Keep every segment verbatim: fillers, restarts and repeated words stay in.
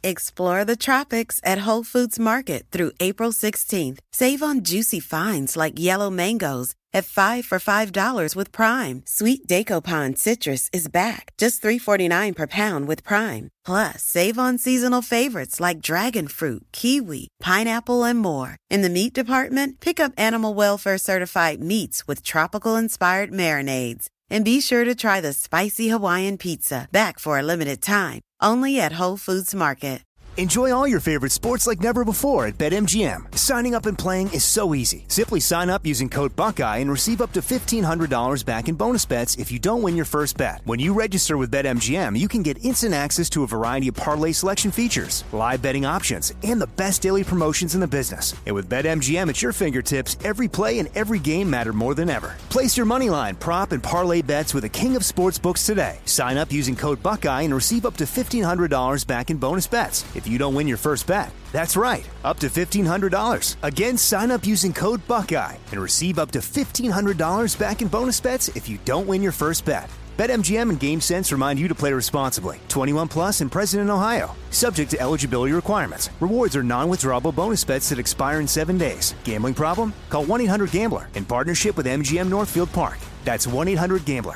Explore the tropics at Whole Foods Market through April sixteenth. Save on juicy finds like yellow mangoes at five for five dollars with Prime. Sweet Daco citrus is back, just three forty-nine per pound with Prime. Plus, save on seasonal favorites like dragon fruit, kiwi, pineapple, and more. In the meat department, pick up Animal Welfare Certified meats with tropical-inspired marinades. And be sure to try the spicy Hawaiian pizza, back for a limited time, only at Whole Foods Market. Enjoy all your favorite sports like never before at BetMGM. Signing up and playing is so easy. Simply sign up using code Buckeye and receive up to fifteen hundred dollars back in bonus bets if you don't win your first bet. When you register with BetMGM, you can get instant access to a variety of parlay selection features, live betting options, and the best daily promotions in the business. And with BetMGM at your fingertips, every play and every game matter more than ever. Place your moneyline, prop, and parlay bets with the king of sportsbooks today. Sign up using code Buckeye and receive up to fifteen hundred dollars back in bonus bets if you don't win your first bet. That's right, up to fifteen hundred dollars. Again, sign up using code Buckeye and receive up to fifteen hundred dollars back in bonus bets if you don't win your first bet. BetMGM and GameSense remind you to play responsibly. twenty-one plus and present in Ohio. Subject to eligibility requirements. Rewards are non-withdrawable bonus bets that expire in seven days. Gambling problem? Call one eight hundred gambler in partnership with M G M Northfield Park. That's one eight hundred gambler.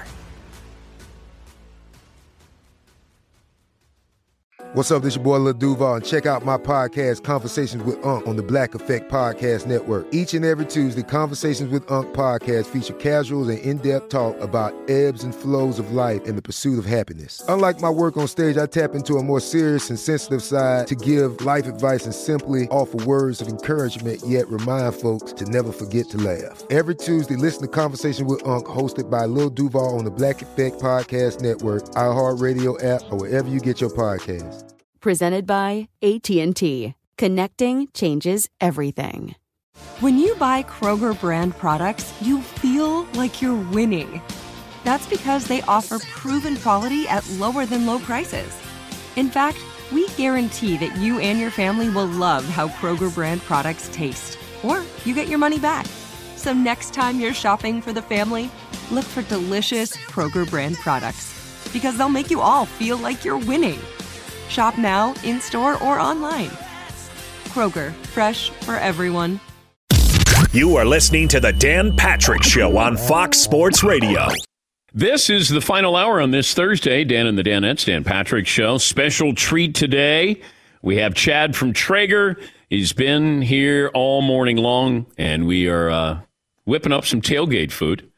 What's up, this your boy Lil Duval, and check out my podcast, Conversations with Unc, on the Black Effect Podcast Network. Each and every Tuesday, Conversations with Unc podcast feature casuals and in-depth talk about ebbs and flows of life and the pursuit of happiness. Unlike my work on stage, I tap into a more serious and sensitive side to give life advice and simply offer words of encouragement, yet remind folks to never forget to laugh. Every Tuesday, listen to Conversation with Unc, hosted by Lil Duval on the Black Effect Podcast Network, iHeartRadio app, or wherever you get your podcasts. Presented by A T and T. Connecting changes everything. When you buy Kroger brand products, you feel like you're winning. That's because they offer proven quality at lower than low prices. In fact, we guarantee that you and your family will love how Kroger brand products taste, or you get your money back. So next time you're shopping for the family, look for delicious Kroger brand products, because they'll make you all feel like you're winning. Shop now, in-store, or online. Kroger, fresh for everyone. You are listening to The Dan Patrick Show on Fox Sports Radio. This is the final hour on this Thursday. Dan and the Danettes, Dan Patrick Show. Special treat today. We have Chad from Traeger. He's been here all morning long, and we are uh, whipping up some tailgate food.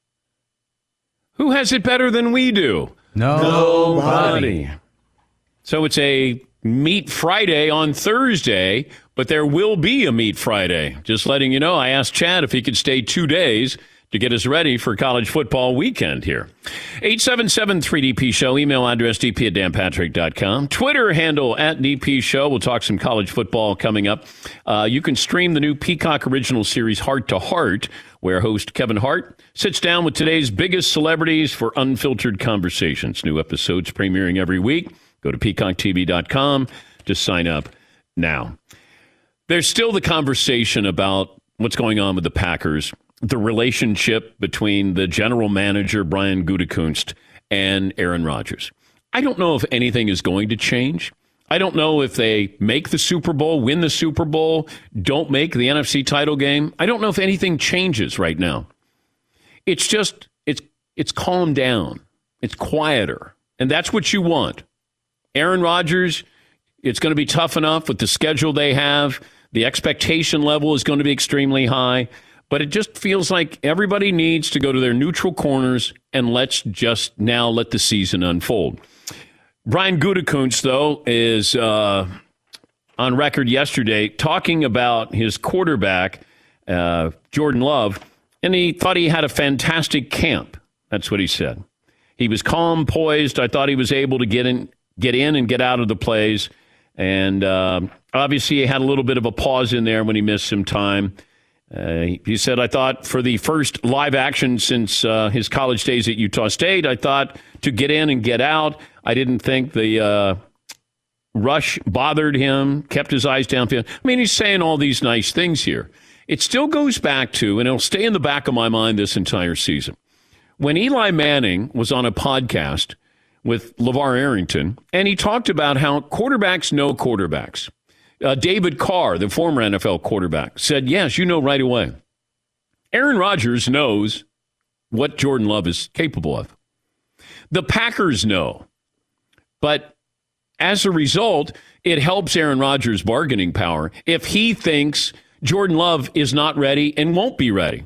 Who has it better than we do? Nobody. Nobody. So it's a Meat Friday on Thursday, but there will be a Meat Friday. Just letting you know, I asked Chad if he could stay two days to get us ready for college football weekend here. eight seven seven three D P Show, email address d p at dan patrick dot com, Twitter handle at D P Show. We'll talk some college football coming up. Uh, you can stream the new Peacock original series Heart to Heart, where host Kevin Hart sits down with today's biggest celebrities for unfiltered conversations. New episodes premiering every week. Go to peacock t v dot com to sign up now. There's still the conversation about what's going on with the Packers, the relationship between the general manager, Brian Gutekunst, and Aaron Rodgers. I don't know if anything is going to change. I don't know if they make the Super Bowl, win the Super Bowl, don't make the N F C title game. I don't know if anything changes right now. It's just, it's it's calmed down. It's quieter. And that's what you want. Aaron Rodgers, it's going to be tough enough with the schedule they have. The expectation level is going to be extremely high. But it just feels like everybody needs to go to their neutral corners and let's just now let the season unfold. Brian Gutekunst, though, is uh, on record yesterday talking about his quarterback, uh, Jordan Love, and he thought he had a fantastic camp. That's what he said. He was calm, poised. I thought he was able to get in, get in and get out of the plays. And uh, obviously he had a little bit of a pause in there when he missed some time. Uh, he said, I thought for the first live action since uh, his college days at Utah State, I thought to get in and get out. I didn't think the uh, rush bothered him, kept his eyes downfield. I mean, he's saying all these nice things here. It still goes back to, and it'll stay in the back of my mind this entire season, when Eli Manning was on a podcast with LeVar Arrington, and he talked about how quarterbacks know quarterbacks. Uh, David Carr, the former N F L quarterback, said, yes, you know right away. Aaron Rodgers knows what Jordan Love is capable of. The Packers know. But as a result, it helps Aaron Rodgers' bargaining power if he thinks Jordan Love is not ready and won't be ready.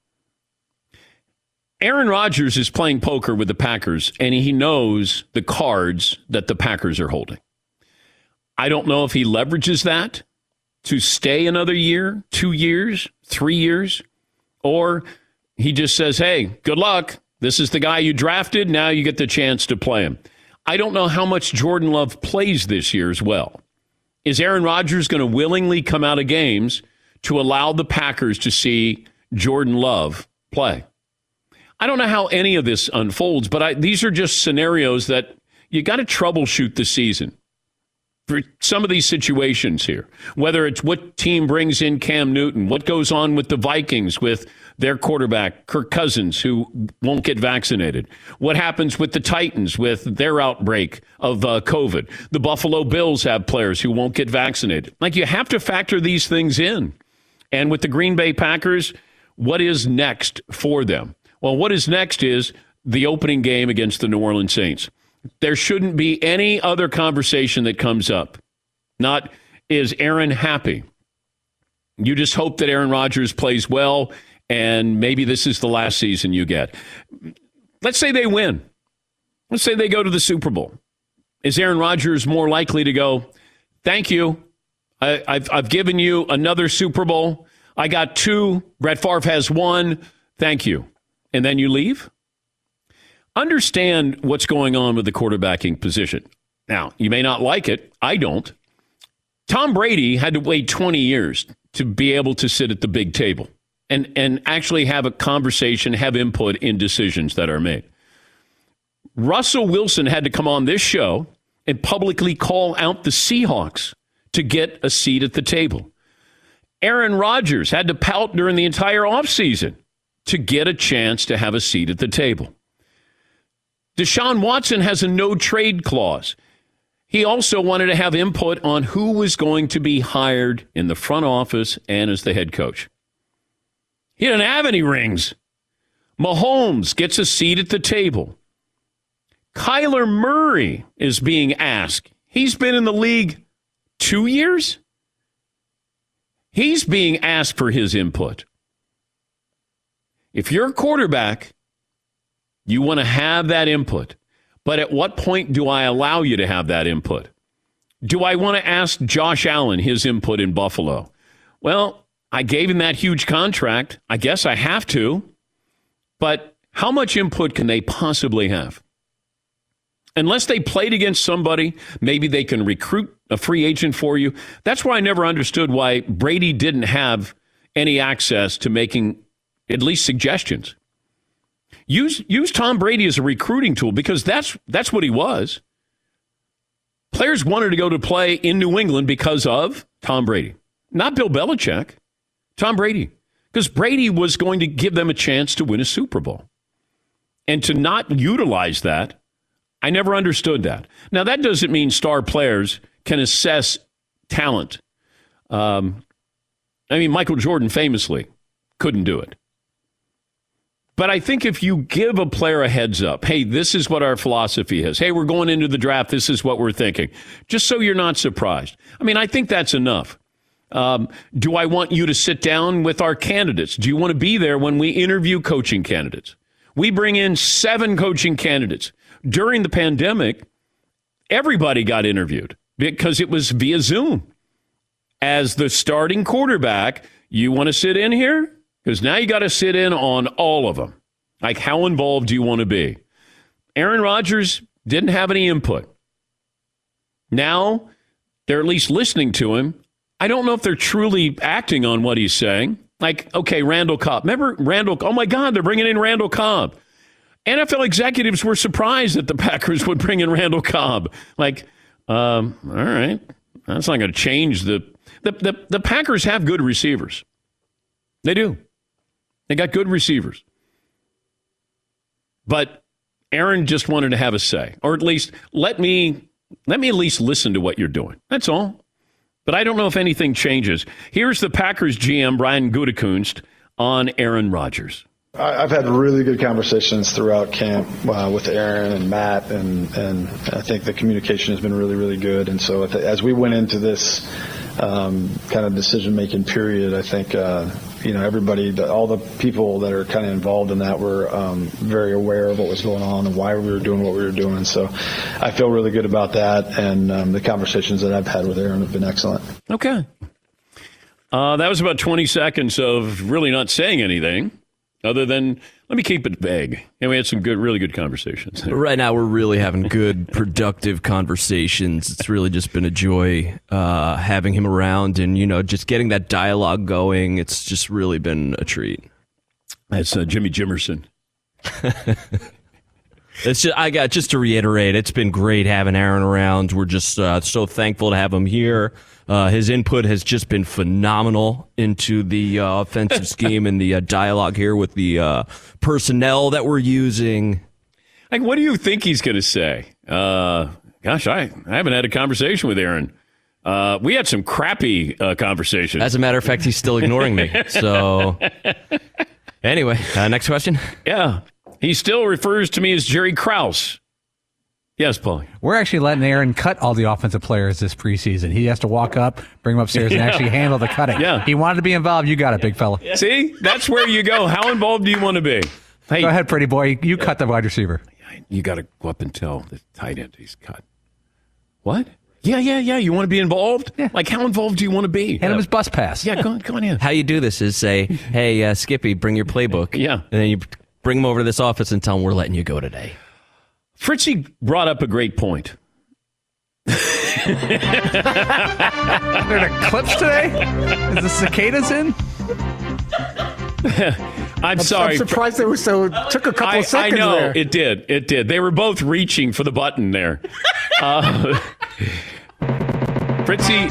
Aaron Rodgers is playing poker with the Packers, and he knows the cards that the Packers are holding. I don't know if he leverages that to stay another year, two years, three years, or he just says, hey, good luck. This is the guy you drafted. Now you get the chance to play him. I don't know how much Jordan Love plays this year as well. Is Aaron Rodgers going to willingly come out of games to allow the Packers to see Jordan Love play? I don't know how any of this unfolds, but I, these are just scenarios that you got to troubleshoot the season for some of these situations here, whether it's what team brings in Cam Newton, what goes on with the Vikings with their quarterback, Kirk Cousins, who won't get vaccinated, what happens with the Titans with their outbreak of uh, COVID. The Buffalo Bills have players who won't get vaccinated. Like, you have to factor these things in. And with the Green Bay Packers, what is next for them? Well, what is next is the opening game against the New Orleans Saints. There shouldn't be any other conversation that comes up. Not, is Aaron happy? You just hope that Aaron Rodgers plays well, and maybe this is the last season you get. Let's say they win. Let's say they go to the Super Bowl. Is Aaron Rodgers more likely to go, thank you, I, I've, I've given you another Super Bowl. I got two. Brett Favre has one. Thank you. And then you leave? Understand what's going on with the quarterbacking position. Now, you may not like it. I don't. Tom Brady had to wait twenty years to be able to sit at the big table and, and actually have a conversation, have input in decisions that are made. Russell Wilson had to come on this show and publicly call out the Seahawks to get a seat at the table. Aaron Rodgers had to pout during the entire offseason to get a chance to have a seat at the table. Deshaun Watson has a no-trade clause. He also wanted to have input on who was going to be hired in the front office and as the head coach. He didn't have any rings. Mahomes gets a seat at the table. Kyler Murray is being asked. He's been in the league two years? He's being asked for his input. If you're a quarterback, you want to have that input. But at what point do I allow you to have that input? Do I want to ask Josh Allen his input in Buffalo? Well, I gave him that huge contract. I guess I have to. But how much input can they possibly have? Unless they played against somebody, maybe they can recruit a free agent for you. That's why I never understood why Brady didn't have any access to making at least suggestions. Use use Tom Brady as a recruiting tool, because that's that's what he was. Players wanted to go to play in New England because of Tom Brady, not Bill Belichick. Tom Brady, because Brady was going to give them a chance to win a Super Bowl, and to not utilize that, I never understood that. Now, that doesn't mean star players can assess talent. Um, I mean, Michael Jordan famously couldn't do it. But I think if you give a player a heads up, hey, this is what our philosophy is. Hey, we're going into the draft. This is what we're thinking. Just so you're not surprised. I mean, I think that's enough. Um, do I want you to sit down with our candidates? Do you want to be there when we interview coaching candidates? We bring in seven coaching candidates. During the pandemic, everybody got interviewed because it was via Zoom. As the starting quarterback, you want to sit in here? Because now you got to sit in on all of them. Like, how involved do you want to be? Aaron Rodgers didn't have any input. Now they're at least listening to him. I don't know if they're truly acting on what he's saying. Like, okay, Randall Cobb. Remember Randall? Oh, my God, they're bringing in Randall Cobb. N F L executives were surprised that the Packers would bring in Randall Cobb. Like, um, all right, that's not going to change the, the, the, the Packers have good receivers. They do. They got good receivers. But Aaron just wanted to have a say, or at least let me let me at least listen to what you're doing. That's all. But I don't know if anything changes. Here's the Packers G M, Brian Gutekunst, on Aaron Rodgers. I've had really good conversations throughout camp uh, with Aaron and Matt, and, and I think the communication has been really, really good. And so as we went into this um, kind of decision-making period, I think, uh, you know, everybody, the, all the people that are kind of involved in that were um, very aware of what was going on and why we were doing what we were doing. And so I feel really good about that, and um, the conversations that I've had with Aaron have been excellent. Okay. Uh, that was about twenty seconds of really not saying anything. Other than, let me keep it vague. And we had some good, really good conversations. But right now, we're really having good, productive conversations. It's really just been a joy uh, having him around and, you know, just getting that dialogue going. It's just really been a treat. That's uh, Jimmy Jimerson. It's just, I got just to reiterate, it's been great having Aaron around. We're just uh, so thankful to have him here. Uh, his input has just been phenomenal into the uh, offensive scheme and the uh, dialogue here with the uh, personnel that we're using. Like, what do you think he's going to say? Uh, gosh, I, I haven't had a conversation with Aaron. Uh, we had some crappy uh, conversations. As a matter of fact, he's still ignoring me. So, anyway, uh, next question. Yeah. He still refers to me as Jerry Krause. Yes, Paul. We're actually letting Aaron cut all the offensive players this preseason. He has to walk up, bring them upstairs, yeah. and actually handle the cutting. Yeah. He wanted to be involved. You got it, big fella. Yeah. See? That's where you go. How involved do you want to be? Hey, go ahead, pretty boy. You cut the wide receiver. You got to go up and tell the tight end he's cut. What? Yeah, yeah, yeah. You want to be involved? Yeah. Like, how involved do you want to be? Hand him his bus pass. Yeah, go on, go on in. How you do this is say, hey, uh, Skippy, bring your playbook. Yeah. And then you bring him over to this office and tell him we're letting you go today. Fritzy brought up a great point. Are there clips today? Is the cicadas in? I'm, I'm sorry. I'm surprised they were so. Took a couple I, of seconds I know there. it did. It did. They were both reaching for the button there. uh, Fritzy,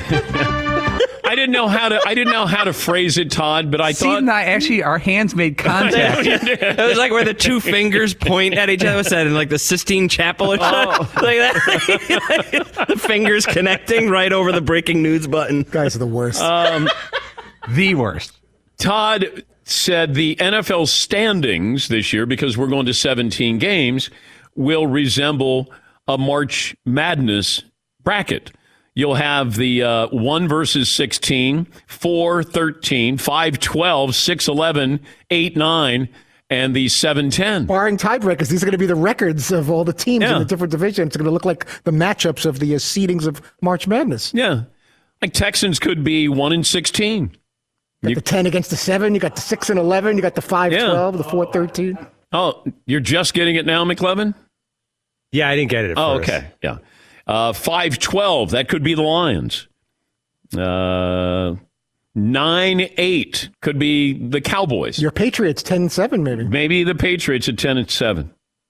I didn't know how to. I didn't know how to phrase it, Todd. But I Steve thought and I actually, our hands made contact. It was like where the two fingers point at each other. Was that in like the Sistine Chapel or something? Oh. Like that? The fingers connecting right over the breaking news button. Guys are the worst. Um, the worst. Todd said the N F L standings this year, because we're going to seventeen games, will resemble a March Madness bracket. You'll have the uh, one versus sixteen, four, thirteen, five, twelve, six, eleven, eight, nine, and the seven, ten. Barring tiebreakers, these are going to be the records of all the teams Yeah. in the different divisions. It's going to look like the matchups of the uh, seedings of March Madness. Yeah. Like Texans could be one and sixteen. You got the ten against the seven. You got the six and eleven. You got the five, Yeah. twelve, the four, thirteen. Oh, you're just getting it now, McLevin? Yeah, I didn't get it at Oh, first. okay. Yeah. Uh, five twelve, that could be the Lions. Uh, nine eight could be the Cowboys. Your Patriots, ten and seven, maybe. Maybe the Patriots at ten and seven.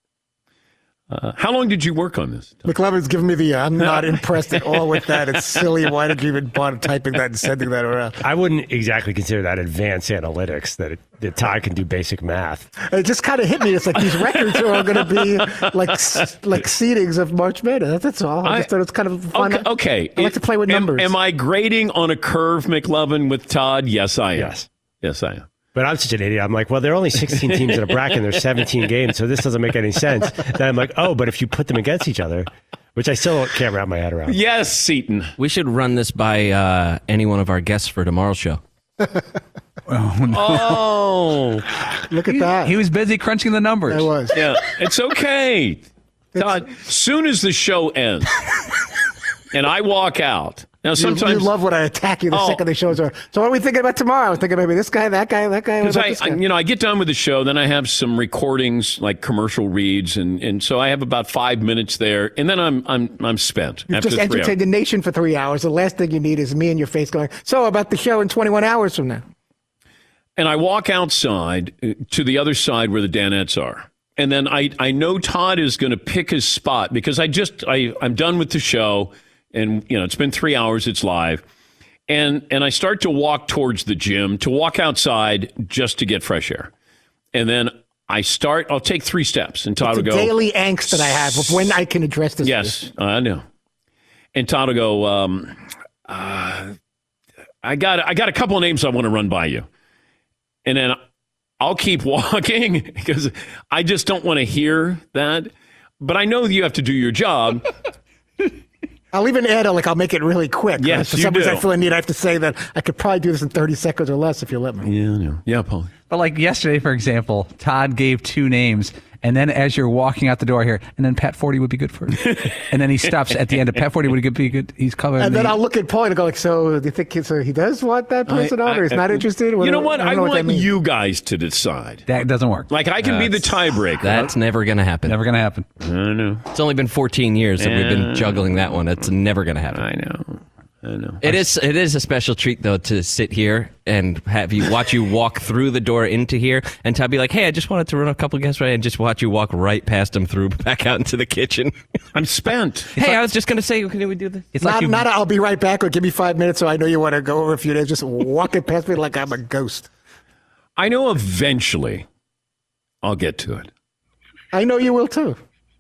Uh, how long did you work on this? McLevin's giving me the, uh, I'm not impressed at all with that. It's silly. Why did you even bother typing that and sending that around? I wouldn't exactly consider that advanced analytics, that, it, that Ty can do basic math. It just kind of hit me. It's like these records are going to be like like seedings of March Madness. That's all. I, I- just thought it's kind of fun. Okay. okay. I like to play with Am- numbers. Am, I grading on a curve, McLevin, with Todd? Yes, I am. Yes. Yes, I am. But I'm such an idiot. I'm like, well, there are only sixteen teams in a bracket and there's seventeen games, so this doesn't make any sense. Then I'm like, oh, but if you put them against each other, which I still can't wrap my head around. Yes, Seton. We should run this by uh, any one of our guests for tomorrow's show. Oh, no. Oh. Look at He, that. he was busy crunching the numbers. I was. Yeah, it's okay. Todd, soon as the show ends and I walk out, now You, sometimes you love when I attack you the Oh. second the show's over. So what are we thinking about tomorrow? I'm thinking maybe this guy, that guy, that guy. What Because about I, this I, guy? you know, I get done with the show, then I have some recordings, like commercial reads, and, and so I have about five minutes there, and then I'm I'm I'm spent. You've after just three entertained the nation for three hours. The last thing you need is me in your face going, so about the show in twenty-one hours from now. And I walk outside uh, to the other side where the Danettes are, and then I I know Todd is going to pick his spot because I just I I'm done with the show, and you know it's been three hours, it's live. And and I start to walk towards the gym, to walk outside just to get fresh air. And then I start, I'll take three steps. And Todd it's will a go. daily angst that I have of when I can address this. Yes, I know. And Todd will go, um, uh, I got I got a couple of names I want to run by you. And then I'll keep walking because I just don't want to hear that. But I know you have to do your job. I'll even add, a, like, I'll make it really quick. Yes, For you some do. reason I feel a need. I have to say that I could probably do this in thirty seconds or less if you let me. Yeah, I know. Yeah, Paul. But like yesterday, for example, Todd gave two names, and then as you're walking out the door here, and then Pat Forty would be good for it. And then he stops at the end of Pat Forty would be good. He's covered. And the, then I'll look at Paul and go like, so do you think so he does want that person I, on, or he's I, not interested? You know what? I, I, don't know what want that means. you guys to decide. That doesn't work. Like, I can be the tiebreaker. That's never going to happen. Never going to happen. I know. It's only been fourteen years that we've been juggling that one. It's never going to happen. I know. I know. It is it is a special treat, though, to sit here and have you watch you walk through the door into here, and to be like, hey, I just wanted to run a couple guests right, and just watch you walk right past them through back out into the kitchen. I'm spent. Hey, like, I was just going to say, can we do this? It's not, like you, not a, I'll be right back, or give me five minutes so I know you want to go over a few days. Just walking past me like I'm a ghost. I know eventually I'll get to it. I know you will, too.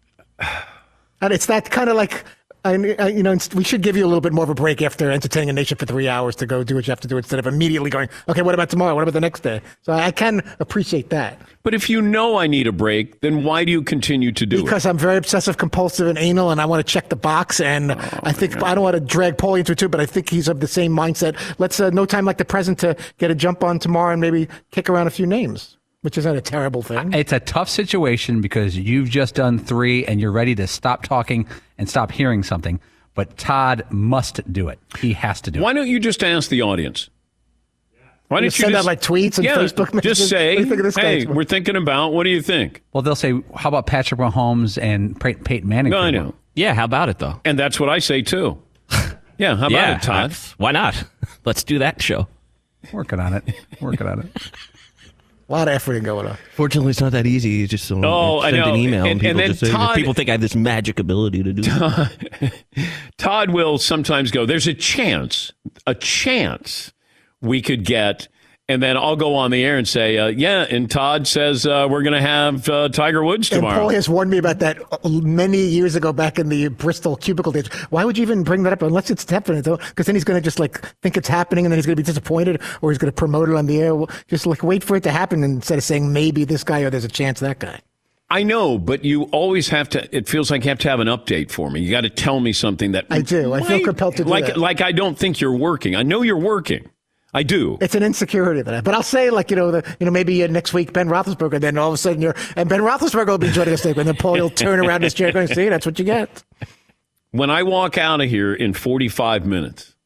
And it's that kind of like... I, I, you know, we should give you a little bit more of a break after entertaining a nation for three hours to go do what you have to do instead of immediately going, okay, what about tomorrow? What about the next day? So I can appreciate that. But if you know I need a break, then why do you continue to do because it? Because I'm very obsessive, compulsive, and anal, and I want to check the box. And oh, I think, I don't want to drag Paulie into it too, but I think he's of the same mindset. Let's, uh, no time like the present to get a jump on tomorrow and maybe kick around a few names. Which isn't a terrible thing. It's a tough situation because you've just done three and you're ready to stop talking and stop hearing something. But Todd must do it. He has to do Why it. Why don't you just ask the audience? Why don't you send just, out like tweets and yeah, Facebook messages? Just say, hey, guy? we're thinking about, what do you think? Well, they'll say, how about Patrick Mahomes and Pey- Peyton Manning? No, I know. Yeah, how about it, though? And that's what I say, too. Yeah, how about yeah, it, Todd? I, why not? Let's do that show. Working on it. Working on it. A lot of effort going on. Fortunately, it's not that easy. You just send oh, I know. an email, and, and, people, and just say, Todd, people think I have this magic ability to do Todd, Todd will sometimes go, there's a chance, a chance we could get, and then I'll go on the air and say, uh, yeah, and Todd says uh, we're going to have uh, Tiger Woods tomorrow. And Paul has warned me about that many years ago back in the Bristol cubicle days. Why would you even bring that up unless it's happening, though? Because then he's going to just like think it's happening and then he's going to be disappointed or he's going to promote it on the air. Well, just like wait for it to happen instead of saying maybe this guy or there's a chance that guy. I know, but you always have to, it feels like you have to have an update for me. You got to tell me something that I do. I feel compelled to do like, that. Like I don't think you're working. I know you're working. I do. It's an insecurity that I, but I'll say like, you know, the, you know, maybe uh, next week, Ben Roethlisberger, then all of a sudden you're, and Ben Roethlisberger will be joining us later, and then Paul will turn around his chair going, see, that's what you get. When I walk out of here in forty-five minutes,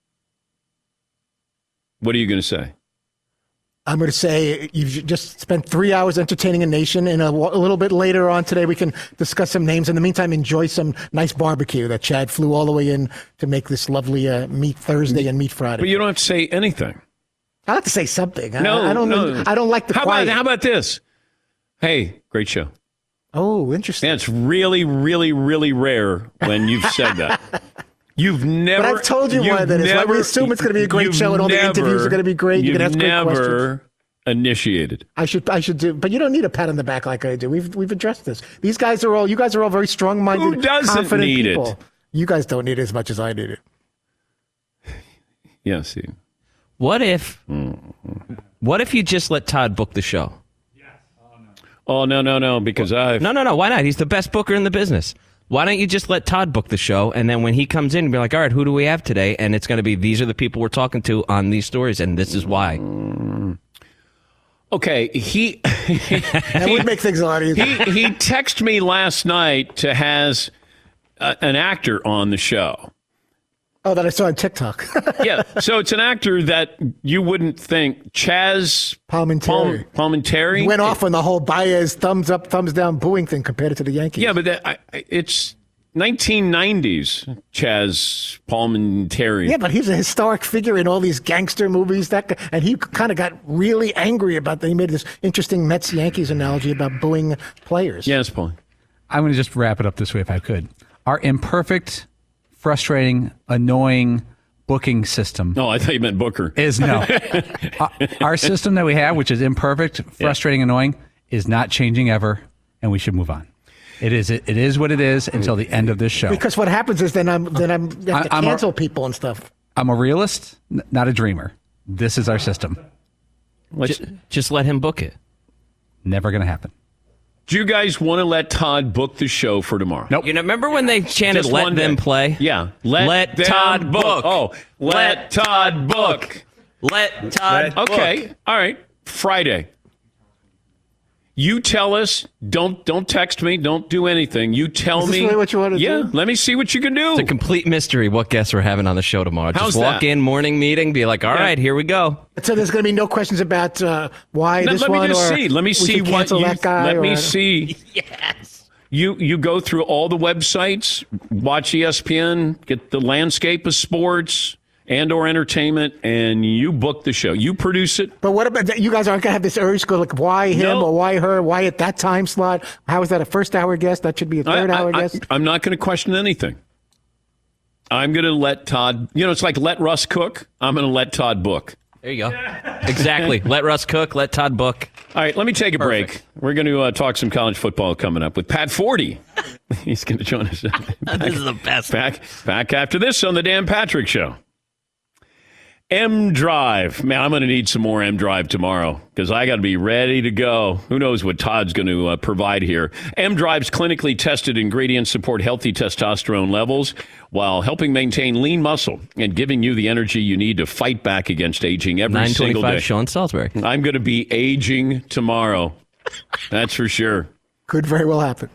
what are you going to say? I'm going to say you've just spent three hours entertaining a nation, and a, a little bit later on today we can discuss some names. In the meantime, enjoy some nice barbecue that Chad flew all the way in to make this lovely uh, Meat Thursday and Meat Friday. But you don't have to say anything. I have to say something. No, I, I don't. no. I don't like the how quiet. About, how about this? Hey, great show. Oh, interesting. Yeah, it's really, really, really rare when you've said that. You've never. But I've told you why that is. Like, we assume it's going to be a great show and all never, the interviews are going to be great. You're going to ask great questions. Never initiated. I should. I should do. But you don't need a pat on the back like I do. We've we've addressed this. These guys are all. You guys are all very strong-minded, Who doesn't confident need people. it? You guys don't need it as much as I need it. Yeah. See. What if? What if you just let Todd book the show? Oh no no no! Because I no no no. Why not? He's the best booker in the business. Why don't you just let Todd book the show, and then when he comes in, be like, all right, who do we have today? And it's going to be these are the people we're talking to on these stories, and this is why. Okay, he that would make things a lot easier. He he texted me last night to has uh, an actor on the show. Oh, that I saw on TikTok. Yeah, so it's an actor that you wouldn't think. Chaz Palminteri. Palm, Palminteri. He went off on the whole Baez thumbs up, thumbs down booing thing compared it to the Yankees. Yeah, but that, I, it's nineteen nineties Chaz Palminteri. Yeah, but he's a historic figure in all these gangster movies. That guy, and he kind of got really angry about that. He made this interesting Mets-Yankees analogy about booing players. Yes, Paul. I'm going to just wrap it up this way if I could. Our imperfect, frustrating, annoying booking system. No, I thought you meant Booker. Is no. our, our system that we have, which is imperfect, frustrating, yeah. annoying, is not changing ever, and we should move on. It is it, it is what it is until the end of this show. Because what happens is then I'm then I'm I have to I'm cancel a, people and stuff. I'm a realist, n- not a dreamer. This is our system. Just, just let him book it. Never going to happen. Do you guys want to let Todd book the show for tomorrow? Nope. You know, remember when they chanted Just "Let one them day. play"? Yeah. Let, Let them Todd book. Oh, let, Let Todd book. Let Todd book. Okay. All right. Friday. You tell us. Don't don't text me. Don't do anything. You tell Is this me. really what you want to yeah. do? Let me see what you can do. It's a complete mystery what guests we're having on the show tomorrow. How's Just walk that? in, morning meeting, be like, all Yeah. right, here we go. So there's going to be no questions about uh, why Now, this let one me just or see. Let me we see should what cancel you. that guy. Let or me I don't- see. Yes. You you go through all the websites, watch E S P N, get the landscape of sports and or entertainment, and you book the show. You produce it. But what about that? You guys aren't going to have this urge to go like, why him No. or why her? Why at that time slot? How is that a first hour guest? That should be a third I, hour I, guest. I, I'm not going to question anything. I'm going to let Todd, you know, it's like let Russ cook. I'm going to let Todd book. There you go. Exactly. Let Russ cook. Let Todd book. All right, let me take a Perfect. break. We're going to uh, talk some college football coming up with Pat Forty. He's going to join us. Back, This is the best. Back, back after this on the Dan Patrick Show. M Drive. Man, I'm going to need some more M Drive tomorrow because I got to be ready to go. Who knows what Todd's going to uh, provide here. M Drive's clinically tested ingredients support healthy testosterone levels while helping maintain lean muscle and giving you the energy you need to fight back against aging every nine single twenty-five day. Sean Salisbury. I'm going to be aging tomorrow. That's for sure. Could very well happen.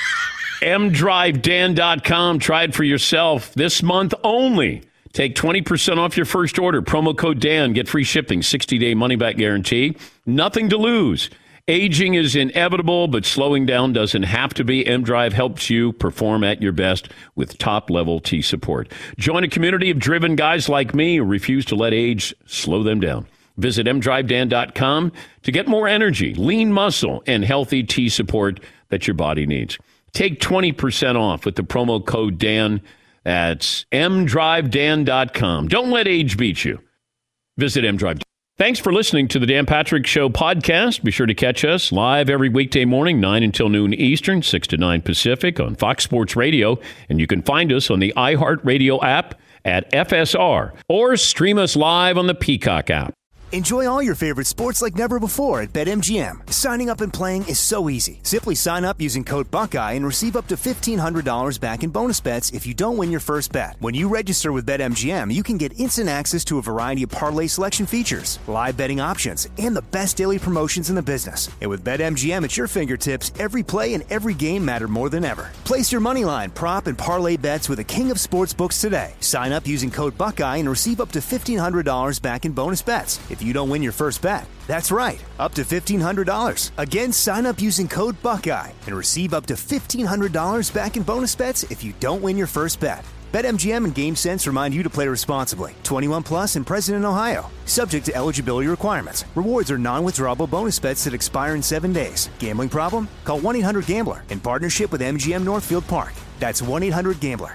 M drive dan dot com. Try it for yourself this month only. Take twenty percent off your first order. Promo code Dan. Get free shipping. sixty-day money-back guarantee. Nothing to lose. Aging is inevitable, but slowing down doesn't have to be. M Drive helps you perform at your best with top-level T support. Join a community of driven guys like me who refuse to let age slow them down. Visit m drive dan dot com to get more energy, lean muscle, and healthy T support that your body needs. Take twenty percent off with the promo code Dan. That's m drive dan dot com. Don't let age beat you. Visit M Drive. Thanks for listening to the Dan Patrick Show podcast. Be sure to catch us live every weekday morning, nine until noon Eastern, six to nine Pacific on Fox Sports Radio. And you can find us on the iHeartRadio app at F S R or stream us live on the Peacock app. Enjoy all your favorite sports like never before at BetMGM. Signing up and playing is so easy. Simply sign up using code Buckeye and receive up to fifteen hundred dollars back in bonus bets if you don't win your first bet. When you register with BetMGM, you can get instant access to a variety of parlay selection features, live betting options, and the best daily promotions in the business. And with BetMGM at your fingertips, every play and every game matter more than ever. Place your moneyline, prop, and parlay bets with the king of sportsbooks today. Sign up using code Buckeye and receive up to fifteen hundred dollars back in bonus bets if you don't win your first bet. That's right, up to fifteen hundred dollars. Again, sign up using code Buckeye and receive up to fifteen hundred dollars back in bonus bets if you don't win your first bet. BetMGM and GameSense remind you to play responsibly. twenty-one plus and present in Ohio. Subject to eligibility requirements. Rewards are non-withdrawable bonus bets that expire in seven days. Gambling problem? Call one eight hundred gambler in partnership with M G M Northfield Park. That's one eight hundred gambler.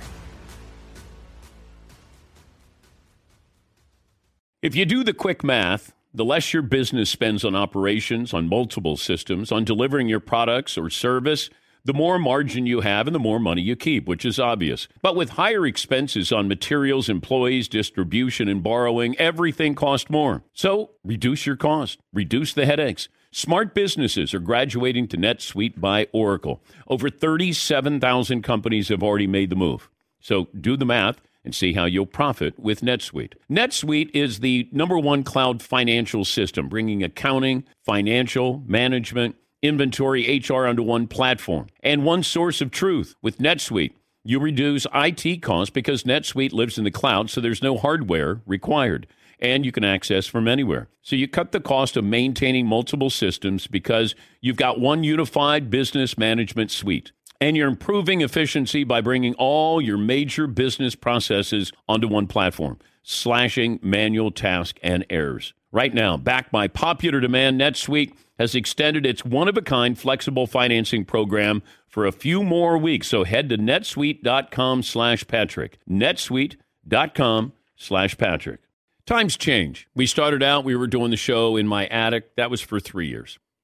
If you do the quick math, the less your business spends on operations, on multiple systems, on delivering your products or service, the more margin you have and the more money you keep, which is obvious. But with higher expenses on materials, employees, distribution, and borrowing, everything costs more. So reduce your cost, reduce the headaches. Smart businesses are graduating to NetSuite by Oracle. Over thirty-seven thousand companies have already made the move. So do the math and see how you'll profit with NetSuite. NetSuite is the number one cloud financial system, bringing accounting, financial, management, inventory, H R onto one platform and one source of truth. With NetSuite, you reduce I T costs because NetSuite lives in the cloud, so there's no hardware required, and you can access from anywhere. So you cut the cost of maintaining multiple systems because you've got one unified business management suite. And you're improving efficiency by bringing all your major business processes onto one platform, slashing manual tasks and errors. Right now, backed by popular demand, NetSuite has extended its one-of-a-kind flexible financing program for a few more weeks. So head to netsuite.com slash Patrick. netsuite.com slash Patrick. Times change. We started out, we were doing the show in my attic. That was for three years.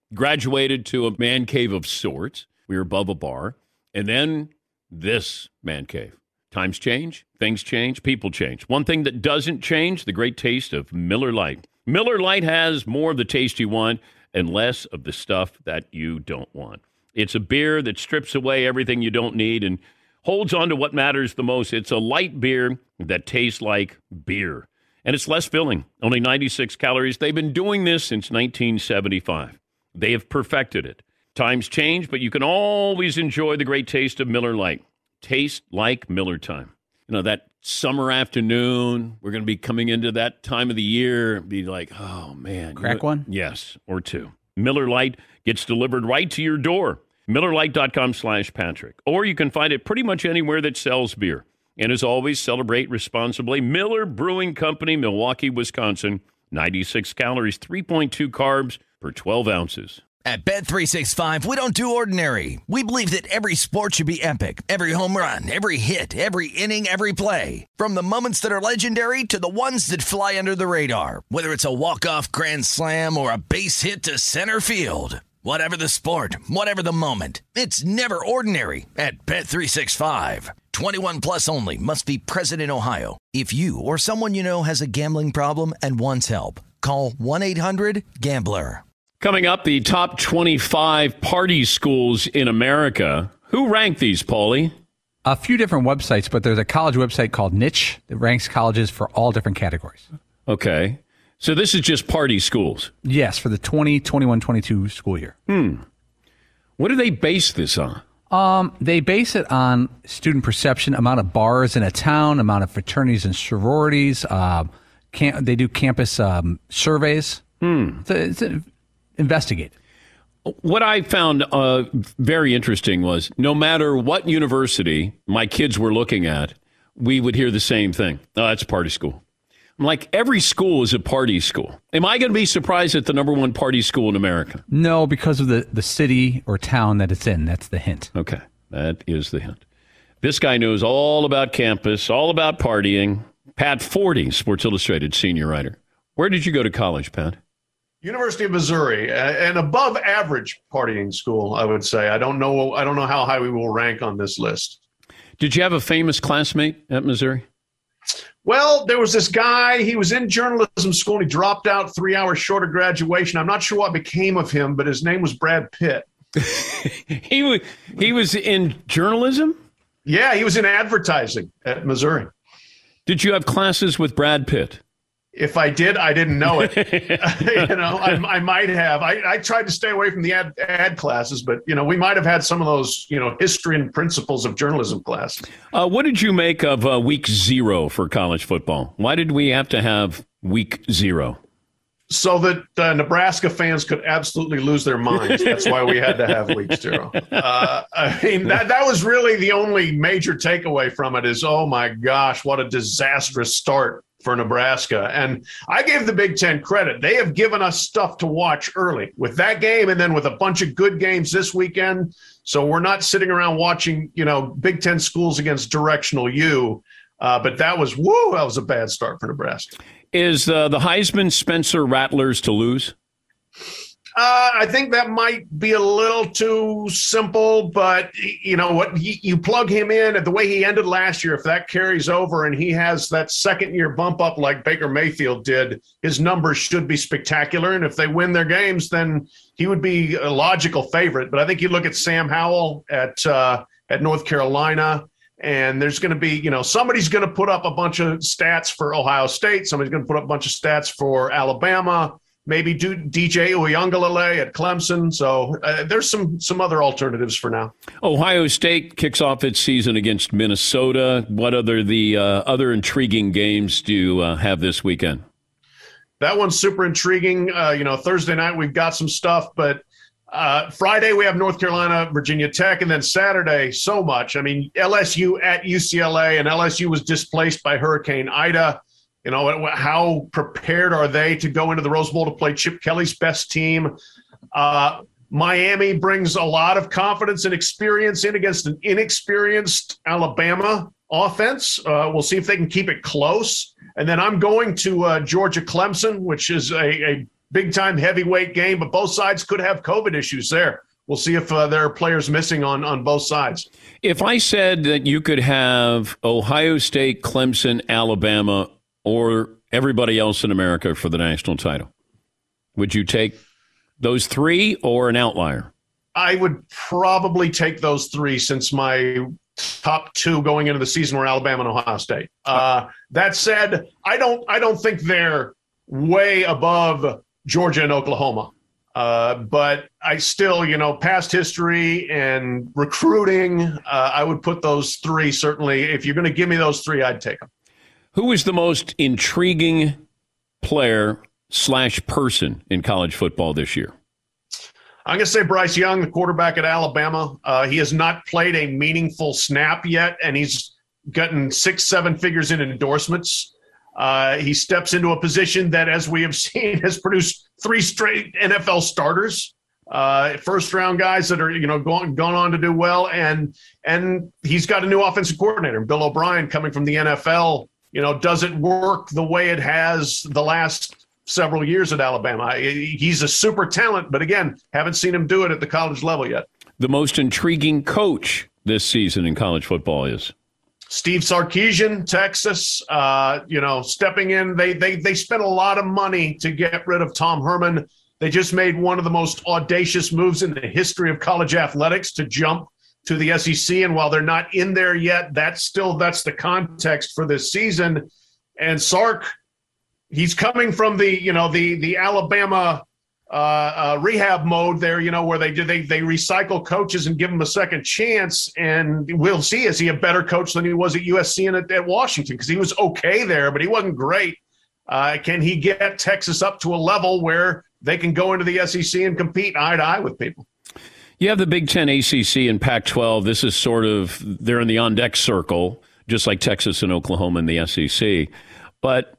graduated to a man cave of sorts. We were above a bar. And then this man cave. Times change, things change, people change. One thing that doesn't change, the great taste of Miller Lite. Miller Lite has more of the taste you want and less of the stuff that you don't want. It's a beer that strips away everything you don't need and holds on to what matters the most. It's a light beer that tastes like beer. And it's less filling, only ninety-six calories. They've been doing this since nineteen seventy-five. They have perfected it. Times change, but you can always enjoy the great taste of Miller Lite. Taste like Miller time. You know, that summer afternoon, we're going to be coming into that time of the year, be like, oh, man. Crack you know, one? Yes, or two. Miller Lite gets delivered right to your door. MillerLite.com slash Patrick. Or you can find it pretty much anywhere that sells beer. And as always, celebrate responsibly. Miller Brewing Company, Milwaukee, Wisconsin. ninety-six calories, three point two carbs per twelve ounces. At Bet three sixty-five, we don't do ordinary. We believe that every sport should be epic. Every home run, every hit, every inning, every play. From the moments that are legendary to the ones that fly under the radar. Whether it's a walk-off grand slam or a base hit to center field. Whatever the sport, whatever the moment, it's never ordinary at Bet three sixty-five. twenty-one plus only. Must be present in Ohio. If you or someone you know has a gambling problem and wants help, call one eight hundred gambler. Coming up, the top twenty-five party schools in America. Who ranked these, Paulie? A few different websites, but there's a college website called Niche that ranks colleges for all different categories. Okay. So this is just party schools? Yes, for the twenty twenty-one twenty-two school year. Hmm. What do they base this on? Um, they base it on student perception, amount of bars in a town, amount of fraternities and sororities. Uh, can, they do campus um, surveys. Hmm. It's, a, it's a, investigate. What I found uh, very interesting was no matter what university my kids were looking at, we would hear the same thing. Oh, it's a party school. I'm like, every school is a party school. Am I going to be surprised at the number one party school in America? No, because of the, the city or town that it's in. That's the hint. Okay, that is the hint. This guy knows all about campus, all about partying. Pat Forty, Sports Illustrated senior writer. Where did you go to college, Pat? University of Missouri, an above average partying school, I would say. I don't know. I don't know how high we will rank on this list. Did you have a famous classmate at Missouri? Well, there was this guy. He was in journalism school. And he dropped out three hours short of graduation. I'm not sure what became of him, but his name was Brad Pitt. he was he was in journalism? Yeah, he was in advertising at Missouri. Did you have classes with Brad Pitt? If I did, I didn't know it. you know, I, I might have. I, I tried to stay away from the ad, ad classes, but, you know, we might have had some of those, you know, history and principles of journalism classes. Uh, what did you make of uh, week zero for college football? Why did we have to have week zero? So that uh, Nebraska fans could absolutely lose their minds. That's why we had to have week zero. Uh, I mean, that, that was really the only major takeaway from it is, oh, my gosh, what a disastrous start for Nebraska. And I gave the Big Ten credit. They have given us stuff to watch early with that game and then with a bunch of good games this weekend. So we're not sitting around watching, you know, Big Ten schools against directional U. Uh, but that was, woo, that was a bad start for Nebraska. Is uh, the Heisman Spencer Rattlers to lose? Uh, I think that might be a little too simple, but you know what? He, you plug him in at the way he ended last year. If that carries over and he has that second year bump up like Baker Mayfield did, his numbers should be spectacular. And if they win their games, then he would be a logical favorite. But I think you look at Sam Howell at uh, at North Carolina, and there's going to be, you know, somebody's going to put up a bunch of stats for Ohio State. Somebody's going to put up a bunch of stats for Alabama. Maybe do D J Uiagalelei at Clemson. So uh, there's some some other alternatives for now. Ohio State kicks off its season against Minnesota. What other the uh, other intriguing games do you uh, have this weekend? That one's super intriguing. Uh, you know, Thursday night we've got some stuff, but uh, Friday we have North Carolina, Virginia Tech, and then Saturday so much. I mean, L S U at U C L A, and L S U was displaced by Hurricane Ida. You know, how prepared are they to go into the Rose Bowl to play Chip Kelly's best team? Uh, Miami brings a lot of confidence and experience in against an inexperienced Alabama offense. Uh, we'll see if they can keep it close. And then I'm going to uh, Georgia Clemson, which is a, a big-time heavyweight game, but both sides could have COVID issues there. We'll see if uh, there are players missing on, on both sides. If I said that you could have Ohio State, Clemson, Alabama, or everybody else in America for the national title, would you take those three or an outlier? I would probably take those three, since my top two going into the season were Alabama and Ohio State. Uh, that said, I don't I don't think they're way above Georgia and Oklahoma. Uh, but I still, you know, past history and recruiting, uh, I would put those three, certainly. If you're going to give me those three, I'd take them. Who is the most intriguing player slash person in college football this year? I'm going to say Bryce Young, the quarterback at Alabama. Uh, he has not played a meaningful snap yet, and he's gotten six, seven figures in endorsements. Uh, he steps into a position that, as we have seen, has produced three straight N F L starters, uh, first-round guys that are, you know, going gone on to do well, and and he's got a new offensive coordinator, Bill O'Brien, coming from the N F L. You know, does it work the way it has the last several years at Alabama? He's a super talent, but again, haven't seen him do it at the college level yet. The most intriguing coach this season in college football is Steve Sarkisian, Texas, uh, you know, stepping in. They, they they spent a lot of money to get rid of Tom Herman. They just made one of the most audacious moves in the history of college athletics to jump to the S E C. And while they're not in there yet, that's still that's the context for this season. And Sark, he's coming from the, you know, the the Alabama uh, uh, rehab mode there, you know, where they do they they recycle coaches and give them a second chance. And we'll see, is he a better coach than he was at U S C and at, at Washington? Because he was okay there, but he wasn't great. Uh, can he get Texas up to a level where they can go into the S E C and compete eye to eye with people? You have the Big Ten, A C C, and Pac twelve. This is sort of, they're in the on-deck circle, just like Texas and Oklahoma in the S E C. But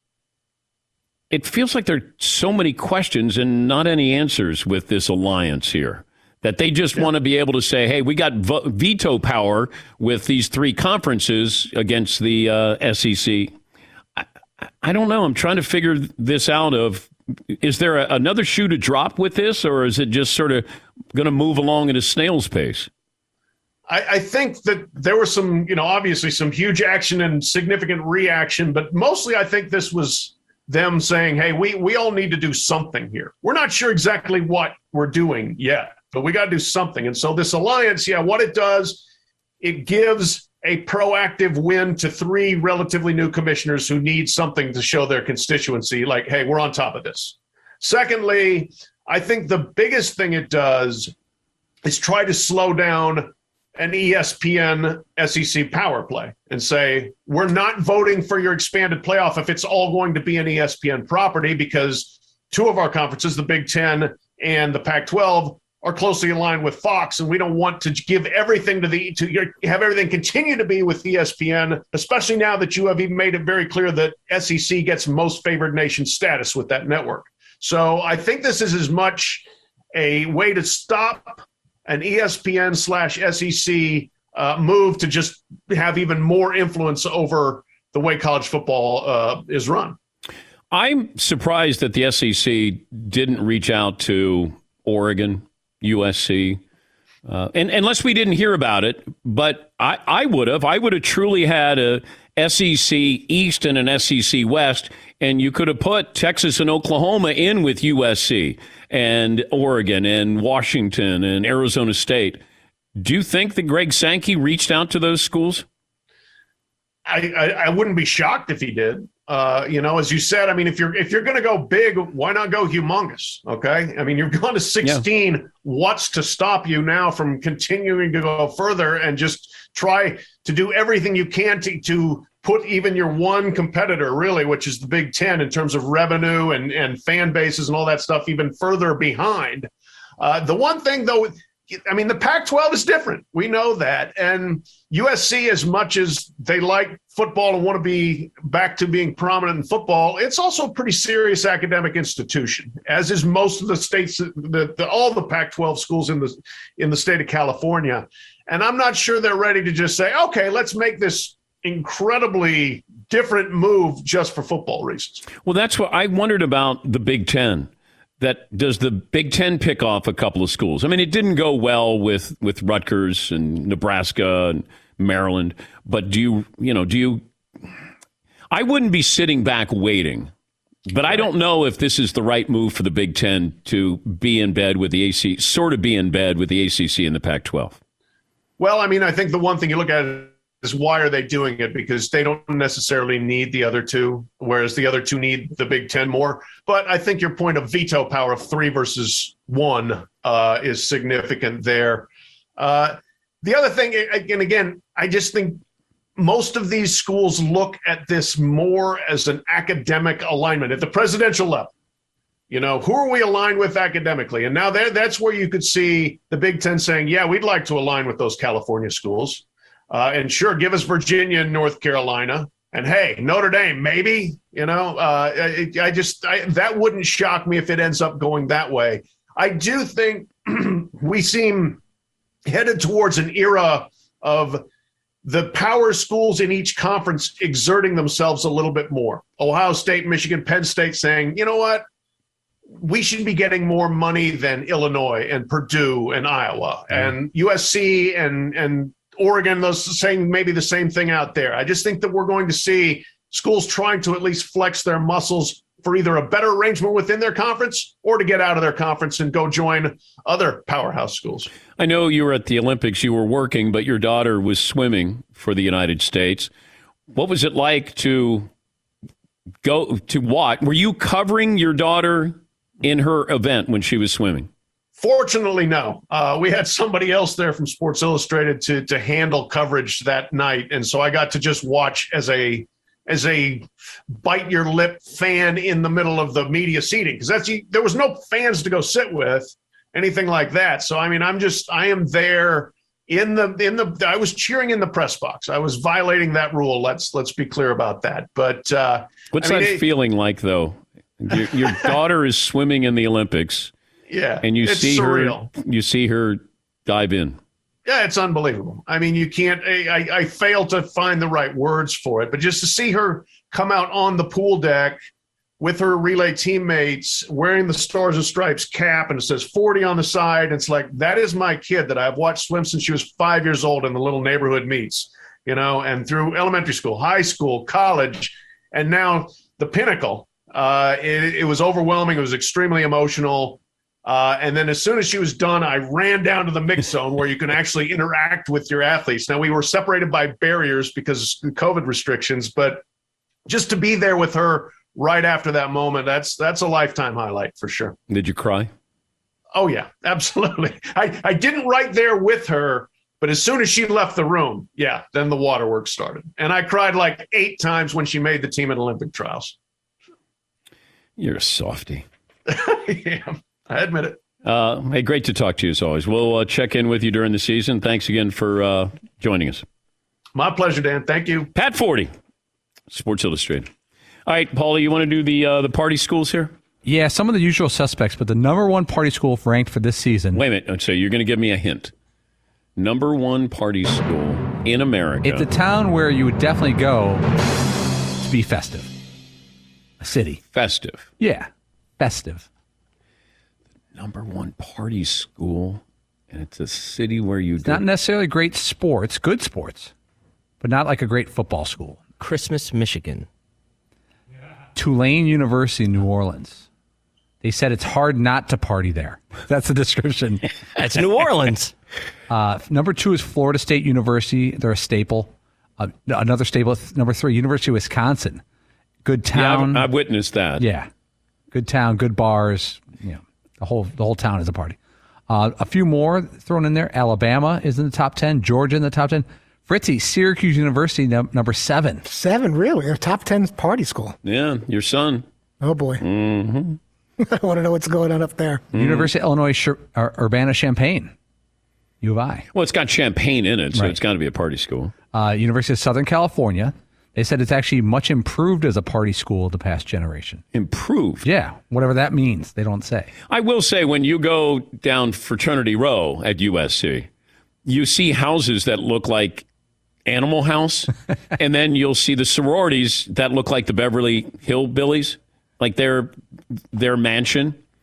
it feels like there are so many questions and not any answers with this alliance here, that they just yeah. want to be able to say, hey, we got v- veto power with these three conferences against the uh, S E C. I, I don't know. I'm trying to figure this out of, is there a, another shoe to drop with this, or is it just sort of going to move along at a snail's pace? I, I think that there was some, you know, obviously some huge action and significant reaction, but mostly I think this was them saying, hey, we, we all need to do something here. We're not sure exactly what we're doing yet, but we got to do something. And so this alliance, yeah, what it does, it gives a proactive win to three relatively new commissioners who need something to show their constituency, like, hey, we're on top of this. Secondly, I think the biggest thing it does is try to slow down an E S P N S E C power play and say, we're not voting for your expanded playoff if it's all going to be an E S P N property, because two of our conferences, the Big Ten and the Pac twelve, are closely aligned with Fox, and we don't want to give everything to the to have everything continue to be with E S P N, especially now that you have even made it very clear that S E C gets most favored nation status with that network. So I think this is as much a way to stop an E S P N slash S E C uh, move to just have even more influence over the way college football uh, is run. I'm surprised that the S E C didn't reach out to Oregon, U S C, uh, and unless we didn't hear about it, but I, I would have. I would have truly had a S E C East and an S E C West, and you could have put Texas and Oklahoma in with U S C and Oregon and Washington and Arizona State. Do you think that Greg Sankey reached out to those schools? I, I, I wouldn't be shocked if he did. Uh, you know, as you said, I mean, if you're if you're going to go big, why not go humongous? Okay, I mean, you're going to sixteen. Yeah. What's to stop you now from continuing to go further and just try to do everything you can to to put even your one competitor, really, which is the Big Ten, in terms of revenue and and fan bases and all that stuff, even further behind? Uh, the one thing, though, I mean, the Pac twelve is different. We know that. And U S C, as much as they like football and want to be back to being prominent in football, it's also a pretty serious academic institution, as is most of the states, the, the, all the Pac twelve schools in the in the state of California. And I'm not sure they're ready to just say, okay, let's make this incredibly different move just for football reasons. Well, that's what I wondered about the Big Ten. that does the Big Ten pick off a couple of schools? I mean, it didn't go well with, with Rutgers and Nebraska and Maryland, but do you, you know, do you, I wouldn't be sitting back waiting, but I don't know if this is the right move for the Big Ten to be in bed with the A C C, sort of be in bed with the A C C and the Pac twelve. Well, I mean, I think the one thing you look at is why are they doing it? Because they don't necessarily need the other two, whereas the other two need the Big Ten more. But I think your point of veto power of three versus one uh, is significant there. Uh, the other thing, and again, I just think most of these schools look at this more as an academic alignment at the presidential level. You know, who are we aligned with academically? And now there, that's where you could see the Big Ten saying, yeah, we'd like to align with those California schools. Uh, and sure, give us Virginia and North Carolina. And hey, Notre Dame, maybe, you know, uh, I, I just, I, that wouldn't shock me if it ends up going that way. I do think we seem headed towards an era of the power schools in each conference exerting themselves a little bit more. Ohio State, Michigan, Penn State saying, you know what, we should be getting more money than Illinois and Purdue and Iowa, and U S C and, and Oregon, those saying maybe the same thing out there. I just think that we're going to see schools trying to at least flex their muscles for either a better arrangement within their conference or to get out of their conference and go join other powerhouse schools. I know you were at the Olympics, you were working, but your daughter was swimming for the United States. What was it like to go to what? Were you covering your daughter in her event when she was swimming? Fortunately, no. Uh, we had somebody else there from Sports Illustrated to to handle coverage that night, and so I got to just watch as a as a bite your lip fan in the middle of the media seating, because that's there was no fans to go sit with, anything like that. So I mean, I'm just I am there in the in the I was cheering in the press box. I was violating that rule. Let's let's be clear about that. But uh, what's I mean, that it, feeling like though? Your, your daughter is swimming in the Olympics. Yeah, and you see surreal. her, you see her dive in. Yeah, it's unbelievable. I mean, you can't. I, I fail to find the right words for it, but just to see her come out on the pool deck with her relay teammates wearing the Stars and Stripes cap, and it says forty on the side. It's like, that is my kid that I've watched swim since she was five years old in the little neighborhood meets, you know, and through elementary school, high school, college, and now the pinnacle. Uh, it, it was overwhelming. It was extremely emotional. Uh, and then as soon as she was done, I ran down to the mix zone where you can actually interact with your athletes. Now, we were separated by barriers because of COVID restrictions, but just to be there with her right after that moment, that's that's a lifetime highlight for sure. Did you cry? Oh, yeah, absolutely. I, I didn't right there with her, but as soon as she left the room, yeah, then the waterworks started. And I cried like eight times when she made the team at Olympic trials. You're a softie. Yeah. I admit it. Uh, hey, great to talk to you as always. We'll uh, check in with you during the season. Thanks again for uh, joining us. My pleasure, Dan. Thank you. Pat Forty, Sports Illustrated. All right, Paulie, you want to do the uh, the party schools here? Yeah, some of the usual suspects, but the number one party school ranked for this season. Wait a minute. So you're going to give me a hint. Number one party school in America. It's a town where you would definitely go to be festive. A city. Festive. Yeah, festive. Number one party school, and it's a city where you it's do not necessarily great sports, good sports, but not like a great football school. Christmas, Michigan. Tulane University, New Orleans. They said it's hard not to party there. That's the description. That's New Orleans. Uh, number two is Florida State University. They're a staple. Uh, another staple. Number three, University of Wisconsin. Good town. Yeah, I've, I've witnessed that. Yeah, good town, good bars. You know, the whole the whole town is a party. Uh, a few more thrown in there. Alabama is in the top ten. Georgia in the top ten. Fritzy, Syracuse University, num- number seven. Seven, really? A top ten party school. Yeah, your son. Oh, boy. Mm-hmm. I want to know what's going on up there. Mm. University of Illinois, Sh- Ur- Urbana-Champaign, U of I. Well, it's got Champaign in it, so Right. it's got to be a party school. Uh, University of Southern California. They said it's actually much improved as a party school the past generation. Improved? Yeah, whatever that means. They don't say. I will say, when you go down Fraternity Row at U S C, you see houses that look like Animal House, and then you'll see the sororities that look like the Beverly Hillbillies, like their their mansion.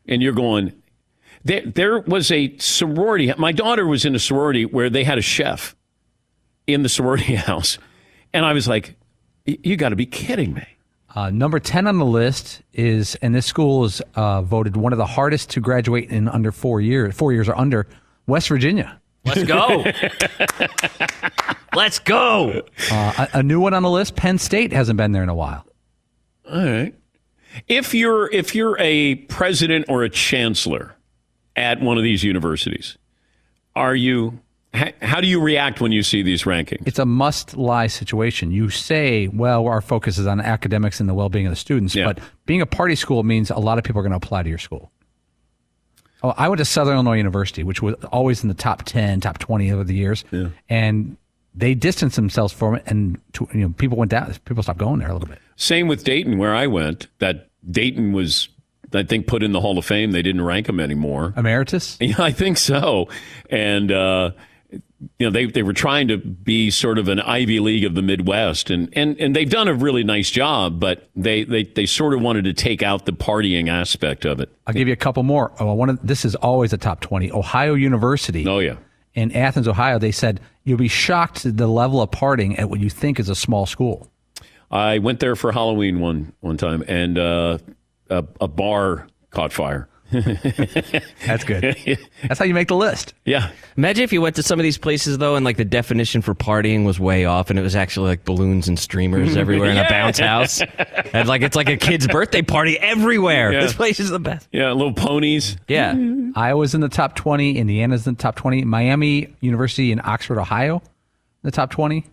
And you're going, there, there was a sorority. My daughter was in a sorority where they had a chef in the sorority house. And I was like, you got to be kidding me. Uh, number ten on the list is, and this school is uh, voted one of the hardest to graduate in under four years, four years or under, West Virginia. Let's go. Let's go. Uh, a, a new one on the list, Penn State hasn't been there in a while. All right. If you're if you're a president or a chancellor at one of these universities, are you how, how do you react when you see these rankings? It's a must-lie situation. You say, well, our focus is on academics and the well-being of the students, Yeah. but being a party school means a lot of people are going to apply to your school. Oh, I went to Southern Illinois University, which was always in the top ten, top twenty over the years, Yeah. and they distanced themselves from it, and to, you know, people went down. People stopped going there a little bit. Same with Dayton, where I went. That Dayton was, I think, put in the Hall of Fame. They didn't rank him anymore. Emeritus? Yeah, I think so. And uh, you know, they they were trying to be sort of an Ivy League of the Midwest, and and, and they've done a really nice job. But they, they they sort of wanted to take out the partying aspect of it. I'll give you a couple more. Oh, one of, this is always a top twenty. Ohio University. Oh yeah. In Athens, Ohio, they said you'll be shocked at the level of partying at what you think is a small school. I went there for Halloween one one time, and uh, a, a bar caught fire. That's good. That's how you make the list. Yeah. Imagine if you went to some of these places, though, and like the definition for partying was way off, and it was actually like balloons and streamers everywhere in Yeah. a bounce house. And like it's like a kid's birthday party everywhere. Yeah. This place is the best. Yeah, little ponies. Yeah. Iowa's in the top twenty. Indiana's in the top twenty. Miami University in Oxford, Ohio, in the top twenty.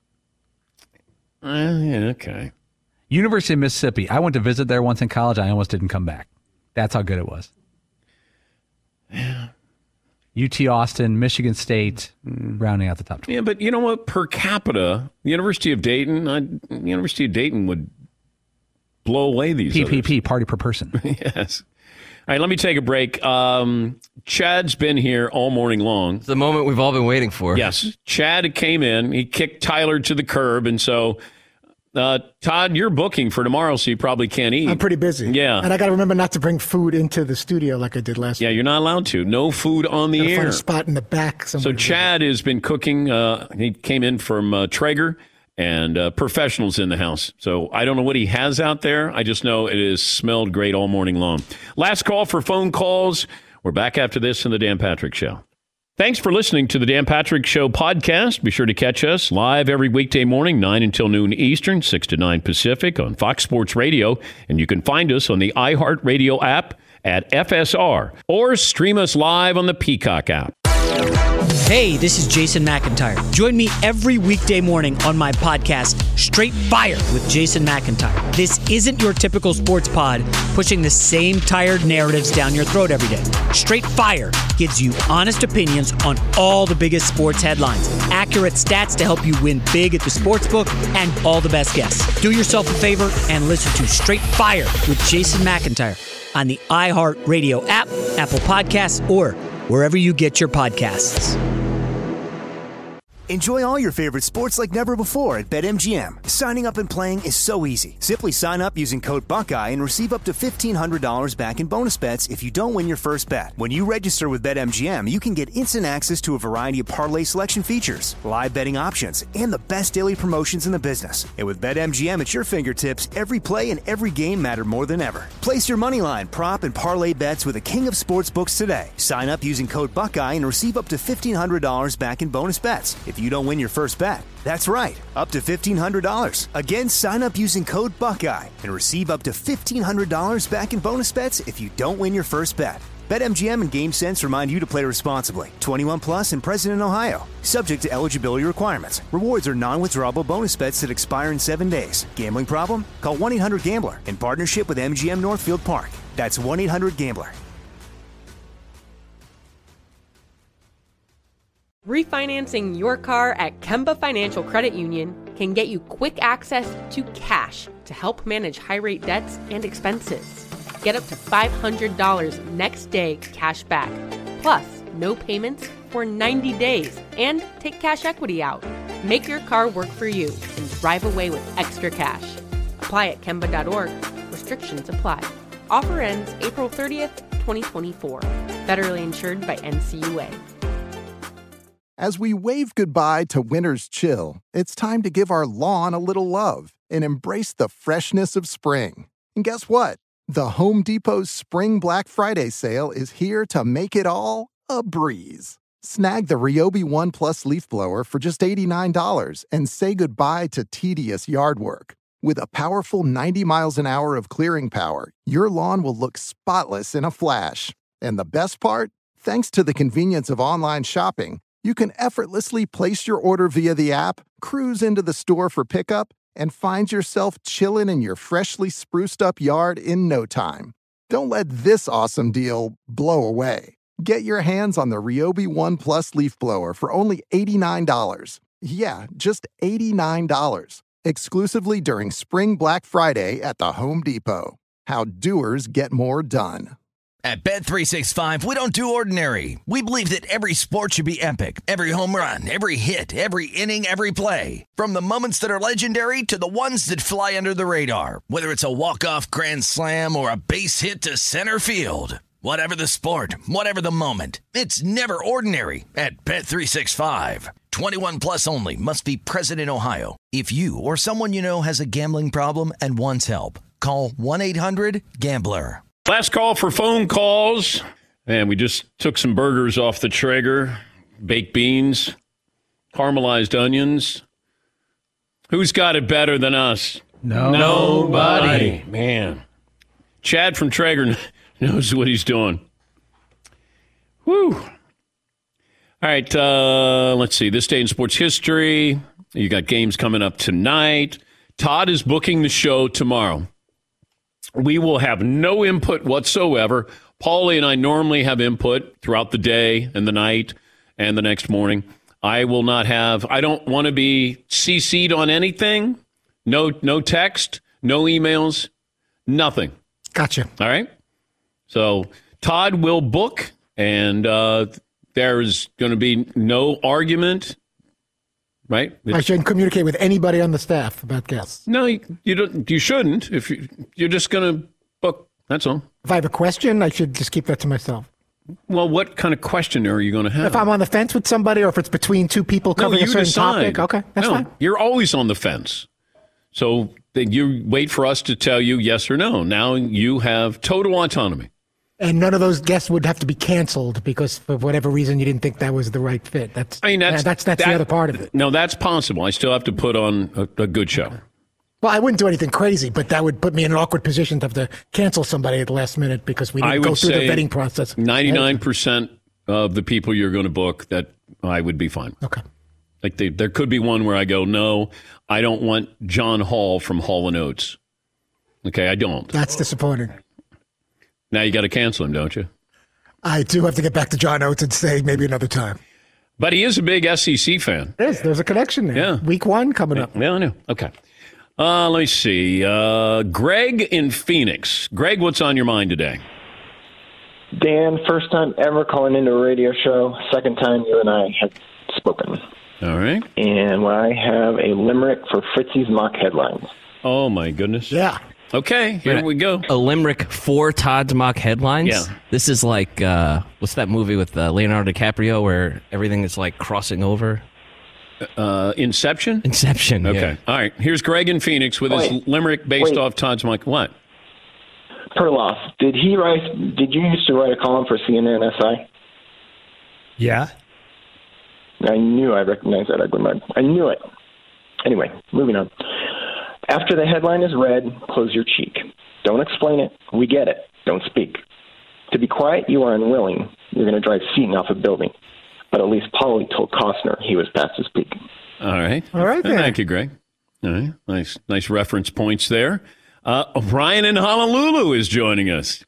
Uh, yeah, okay. University of Mississippi. I went to visit there once in college. I almost didn't come back. That's how good it was. Yeah. U T Austin, Michigan State, rounding out the top twenty. Yeah, but you know what? Per capita, the University of Dayton, I, the University of Dayton would blow away these. P P P, others. party per person. Yes. All right, let me take a break. Um, Chad's been here all morning long. It's the moment we've all been waiting for. Yes. Chad came in. He kicked Tyler to the curb. And so, uh, Todd, you're booking for tomorrow, so you probably can't eat. I'm pretty busy. Yeah. And I got to remember not to bring food into the studio like I did last Yeah, week. you're not allowed to. No food on the Gotta air. find a spot in the back So somewhere. Chad has been cooking. Uh, he came in from uh, Traeger, and uh, professionals in the house. So I don't know what he has out there. I just know it has smelled great all morning long. Last call for phone calls. We're back after this in the Dan Patrick Show. Thanks for listening to the Dan Patrick Show podcast. Be sure to catch us live every weekday morning, nine until noon Eastern, six to nine Pacific on Fox Sports Radio. And you can find us on the iHeartRadio app at F S R or stream us live on the Peacock app. Hey, this is Jason McIntyre. Join me every weekday morning on my podcast, Straight Fire with Jason McIntyre. This isn't your typical sports pod pushing the same tired narratives down your throat every day. Straight Fire gives you honest opinions on all the biggest sports headlines, accurate stats to help you win big at the sportsbook, and all the best guests. Do yourself a favor and listen to Straight Fire with Jason McIntyre on the iHeartRadio app, Apple Podcasts, or wherever you get your podcasts. Enjoy all your favorite sports like never before at BetMGM. Signing up and playing is so easy. Simply sign up using code Buckeye and receive up to fifteen hundred dollars back in bonus bets if you don't win your first bet. When you register with BetMGM, you can get instant access to a variety of parlay selection features, live betting options, and the best daily promotions in the business. And with BetMGM at your fingertips, every play and every game matter more than ever. Place your moneyline, prop, and parlay bets with the king of sportsbooks today. Sign up using code Buckeye and receive up to fifteen hundred dollars back in bonus bets if you don't win your first bet. That's right, up to fifteen hundred dollars. Again, sign up using code Buckeye and receive up to fifteen hundred dollars back in bonus bets if you don't win your first bet. BetMGM and GameSense remind you to play responsibly. twenty-one plus and present in Ohio. Subject to eligibility requirements. Rewards are non-withdrawable bonus bets that expire in seven days. Gambling problem? Call one eight hundred gambler in partnership with M G M Northfield Park. That's one eight hundred gambler. Refinancing your car at Kemba Financial Credit Union can get you quick access to cash to help manage high-rate debts and expenses. Get up to five hundred dollars next day cash back, plus no payments for ninety days, and take cash equity out. Make your car work for you and drive away with extra cash. Apply at Kemba dot org. Restrictions apply. Offer ends April thirtieth, twenty twenty-four. Federally insured by N C U A. As we wave goodbye to winter's chill, it's time to give our lawn a little love and embrace the freshness of spring. And guess what? The Home Depot's Spring Black Friday sale is here to make it all a breeze. Snag the Ryobi One Plus leaf blower for just eighty-nine dollars and say goodbye to tedious yard work. With a powerful ninety miles an hour of clearing power, your lawn will look spotless in a flash. And the best part? Thanks to the convenience of online shopping, you can effortlessly place your order via the app, cruise into the store for pickup, and find yourself chilling in your freshly spruced up yard in no time. Don't let this awesome deal blow away. Get your hands on the Ryobi One Plus leaf blower for only eighty-nine dollars. Yeah, just eighty-nine dollars. Exclusively during Spring Black Friday at the Home Depot. How doers get more done. At Bet three sixty-five, we don't do ordinary. We believe that every sport should be epic. Every home run, every hit, every inning, every play. From the moments that are legendary to the ones that fly under the radar. Whether it's a walk-off grand slam or a base hit to center field. Whatever the sport, whatever the moment, it's never ordinary at Bet three sixty-five. twenty-one plus only. Must be present in Ohio. If you or someone you know has a gambling problem and wants help, call one eight hundred gambler. Last call for phone calls. And we just took some burgers off the Traeger. Baked beans, caramelized onions. Who's got it better than us? No. Nobody. Man. Chad from Traeger knows what he's doing. Whew. All right, uh, let's see. This day in sports history. You got games coming up tonight. Todd is booking the show tomorrow. We will have no input whatsoever. Paulie and I normally have input throughout the day and the night and the next morning. I will not have, I don't want to be C C'd on anything. No, no text, no emails, nothing. Gotcha. All right. So Todd will book, and uh, there's going to be no argument, right? I shouldn't communicate with anybody on the staff about guests. No, you, you don't. You shouldn't. If you, you're just going to book, that's all. If I have a question, I should just keep that to myself. Well, what kind of question are you going to have? If I'm on the fence with somebody, or if it's between two people covering no, a certain decide. topic, okay, that's no, fine. You're always on the fence. So then you wait for us to tell you yes or no. Now you have total autonomy. And none of those guests would have to be canceled because for whatever reason you didn't think that was the right fit. That's I mean that's yeah, that's, that's that, the other part of it. No, that's possible. I still have to put on a, a good show. Well, I wouldn't do anything crazy, but that would put me in an awkward position to have to cancel somebody at the last minute because we didn't go through the vetting process. ninety-nine percent of the people you're going to book, that I would be fine. Okay. Like they, there could be one where I go, no, I don't want John Hall from Hall and Oates. Okay, I don't. That's disappointing. Now you got to cancel him, don't you? I do have to get back to John Oates and say maybe another time. But he is a big S E C fan. There is. There's a connection there. Yeah. Week one coming up. Yeah, I know. Okay. Uh, let me see. Uh, Greg in Phoenix. Greg, what's on your mind today? Dan, first time ever calling into a radio show. Second time you and I have spoken. All right. And I have a limerick for Fritzy's mock headlines. Oh, my goodness. Yeah. Okay, here we go. A limerick for Todd's mock headlines? Yeah. This is like, uh, what's that movie with uh, Leonardo DiCaprio where everything is like crossing over? Uh, Inception? Inception, Okay. yeah. All right. Here's Greg in Phoenix with his Wait. limerick based Wait. off Todd's mock. What? Perloff, did he write? Did you used to write a column for C N N S I? Yeah. I knew I recognized that ugly mug. I knew it. Anyway, moving on. After the headline is read, close your cheek. Don't explain it. We get it. Don't speak. To be quiet, you are unwilling. You're going to drive Seaton off a building. But at least Paulie told Costner he was past his peak. All right. All right, then. Thank you, Greg. All right. Nice, nice reference points there. Uh, Ryan in Honolulu is joining us.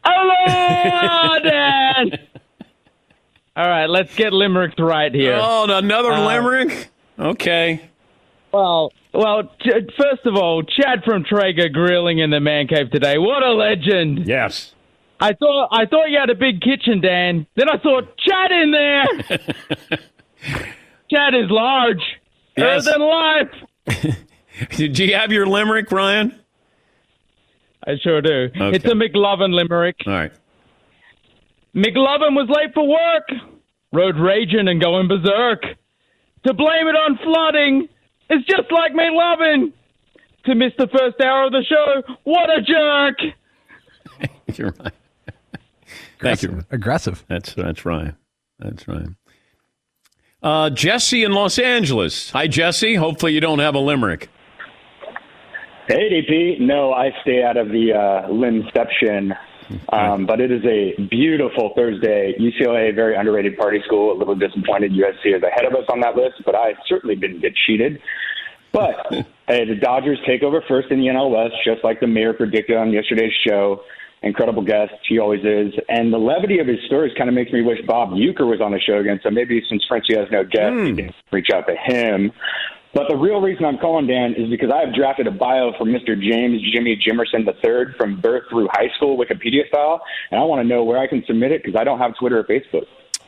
Hello, Dan. All right, let's get limericks right here. Oh, another Uh, limerick? Okay. Well, well. T- first of all, Chad from Traeger grilling in the man cave today. What a legend! Yes. I thought I thought you had a big kitchen, Dan. Then I thought Chad in there. Chad is large, Yes. bigger than life. Did you have your limerick, Ryan? I sure do. Okay. It's a McLovin limerick. All right. McLovin was late for work, road raging and going berserk. To blame it on flooding is just like McLovin. To miss the first hour of the show, what a jerk! You're right. Thank you. Aggressive. That's that's right. That's right. Uh, Jesse in Los Angeles. Hi, Jesse. Hopefully you don't have a limerick. Hey, D P. No, I stay out of the uh, limception. Um, but it is a beautiful Thursday. U C L A, very underrated party school. A little disappointed U S C is ahead of us on that list, but I certainly didn't get cheated. But hey, the Dodgers take over first in the N L West, just like the mayor predicted on yesterday's show. Incredible guest, he always is. And the levity of his stories kind of makes me wish Bob Uecker was on the show again. So maybe since Frenchie has no guest, mm. you can reach out to him. But the real reason I'm calling, Dan, is because I have drafted a bio for Mister James Jimmy Jimerson the third from birth through high school, Wikipedia style. And I want to know where I can submit it because I don't have Twitter or Facebook.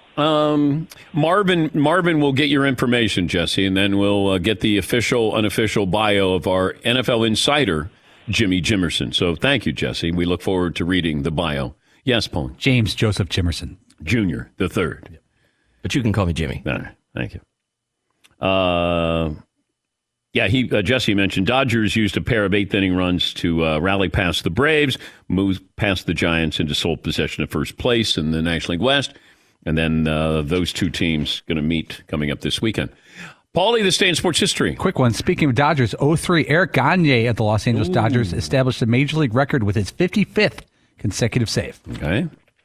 Um, Marvin, Marvin will get your information, Jesse, and then we'll uh, get the official, unofficial bio of our N F L insider, Jimmy Jimerson. So thank you, Jesse. We look forward to reading the bio. Yes, Paul. James Joseph Jimerson. Junior, the third. But you can call me Jimmy. All right. Thank you. Uh, yeah, he uh, Jesse mentioned Dodgers used a pair of eighth-inning runs to uh, rally past the Braves, move past the Giants into sole possession of first place in the National League West. And then uh, those two teams going to meet coming up this weekend. Paulie, this day in sports history. Quick one. Speaking of Dodgers, oh three, Eric Gagne at the Los Angeles Ooh. Dodgers established a major league record with his fifty-fifth consecutive save. Okay.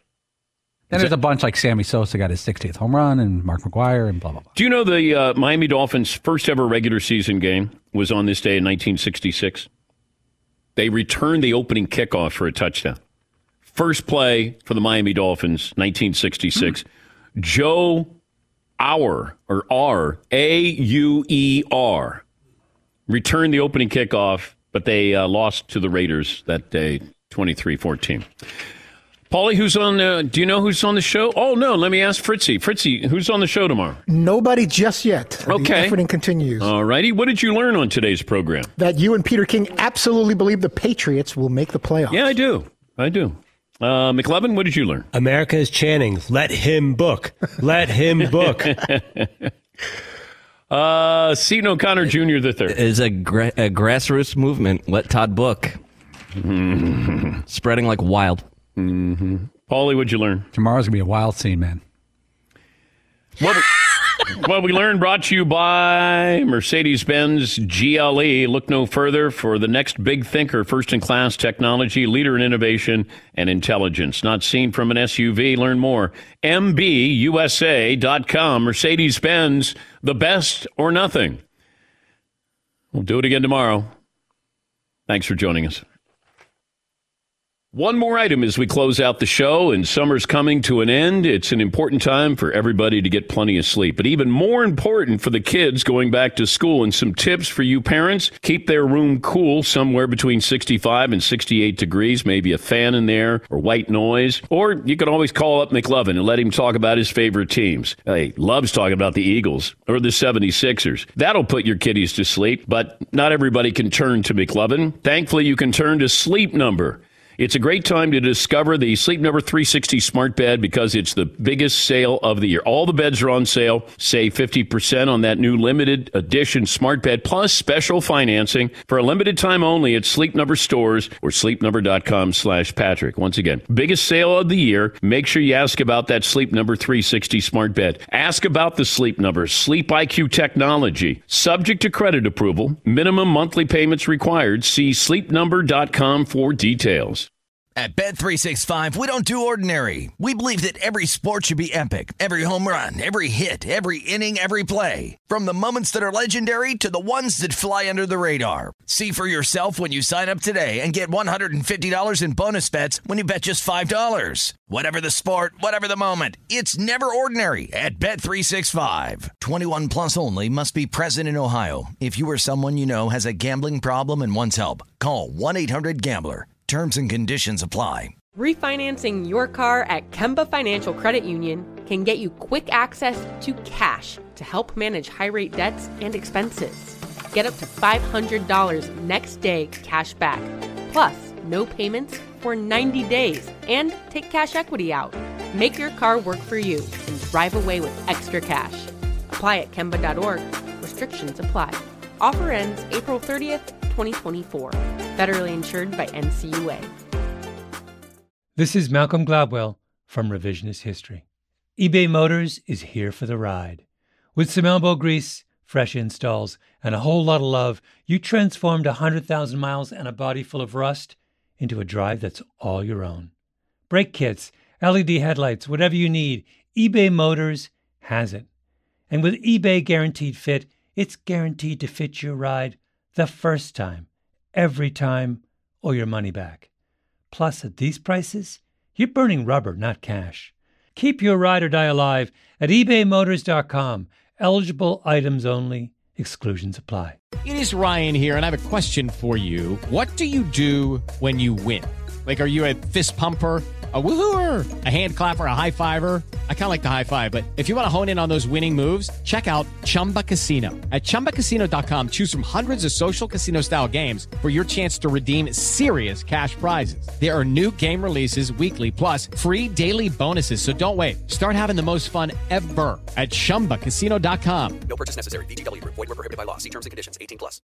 Then Is there's it, a bunch like Sammy Sosa got his sixtieth home run and Mark McGwire and blah, blah, blah. Do you know the uh, Miami Dolphins' first ever regular season game was on this day in nineteen sixty-six? They returned the opening kickoff for a touchdown. First play for the Miami Dolphins, nineteen sixty-six. Mm-hmm. Joe Auer, or R, A U E R, returned the opening kickoff, but they uh, lost to the Raiders that day, twenty-three fourteen. Paulie, who's on? Uh, do you know who's on the show? Oh, no, let me ask Fritzy. Fritzy, who's on the show tomorrow? Nobody just yet. Okay. The efforting continues. All righty. What did you learn on today's program? That you and Peter King absolutely believe the Patriots will make the playoffs. Yeah, I do. I do. Uh, McLovin, what did you learn? America is chanting, let him book. Let him book. uh, Seton O'Connor Junior the third. It is a, gra- a grassroots movement. Let Todd book. Mm-hmm. Spreading like wild. Mm-hmm. Paulie, what'd you learn? Tomorrow's going to be a wild scene, man. What, what we learned brought to you by Mercedes-Benz G L E. Look no further for the next big thinker, first-in-class technology, leader in innovation and intelligence. Not seen from an S U V. Learn more. M B U S A dot com. Mercedes-Benz, the best or nothing. We'll do it again tomorrow. Thanks for joining us. One more item as we close out the show, and summer's coming to an end. It's an important time for everybody to get plenty of sleep, but even more important for the kids going back to school. And some tips for you parents: keep their room cool, somewhere between sixty-five and sixty-eight degrees, maybe a fan in there or white noise. Or you can always call up McLovin and let him talk about his favorite teams. He loves talking about the Eagles or the seventy-sixers. That'll put your kiddies to sleep, but not everybody can turn to McLovin. Thankfully, you can turn to Sleep Number. It's a great time to discover the Sleep Number three sixty smart bed because it's the biggest sale of the year. All the beds are on sale. Save fifty percent on that new limited edition smart bed, plus special financing for a limited time only at Sleep Number stores or sleep number dot com slash Patrick. Once again, biggest sale of the year. Make sure you ask about that Sleep Number three sixty smart bed. Ask about the Sleep Number Sleep I Q technology. Subject to credit approval. Minimum monthly payments required. See sleep number dot com for details. At Bet three sixty-five, we don't do ordinary. We believe that every sport should be epic. Every home run, every hit, every inning, every play. From the moments that are legendary to the ones that fly under the radar. See for yourself when you sign up today and get one hundred fifty dollars in bonus bets when you bet just five dollars. Whatever the sport, whatever the moment, it's never ordinary at Bet three sixty-five. twenty-one plus only. Must be present in Ohio. If you or someone you know has a gambling problem and wants help, call one eight hundred gambler. Terms and conditions apply. Refinancing your car at Kemba Financial Credit Union can get you quick access to cash to help manage high-rate debts and expenses. Get up to five hundred dollars next day cash back, plus no payments for ninety days, and take cash equity out. Make your car work for you and drive away with extra cash. Apply at Kemba dot org. Restrictions apply. Offer ends April thirtieth, twenty twenty-four. Federally insured by N C U A. This is Malcolm Gladwell from Revisionist History. eBay Motors is here for the ride. With some elbow grease, fresh installs, and a whole lot of love, you transformed one hundred thousand miles and a body full of rust into a drive that's all your own. Brake kits, L E D headlights, whatever you need, eBay Motors has it. And with eBay Guaranteed Fit, it's guaranteed to fit your ride the first time, every time, or your money back. Plus, at these prices, you're burning rubber, not cash. Keep your ride or die alive at ebay motors dot com. Eligible items only. Exclusions apply. It is Ryan here, and I have a question for you. What do you do when you win? Like, are you a fist pumper, a woo-hooer, a hand clapper, a high-fiver? I kind of like the high-five, but if you want to hone in on those winning moves, check out Chumba Casino. At chumba casino dot com, choose from hundreds of social casino-style games for your chance to redeem serious cash prizes. There are new game releases weekly, plus free daily bonuses, so don't wait. Start having the most fun ever at chumba casino dot com. No purchase necessary. V G W. Void where prohibited by law. See terms and conditions. eighteen plus.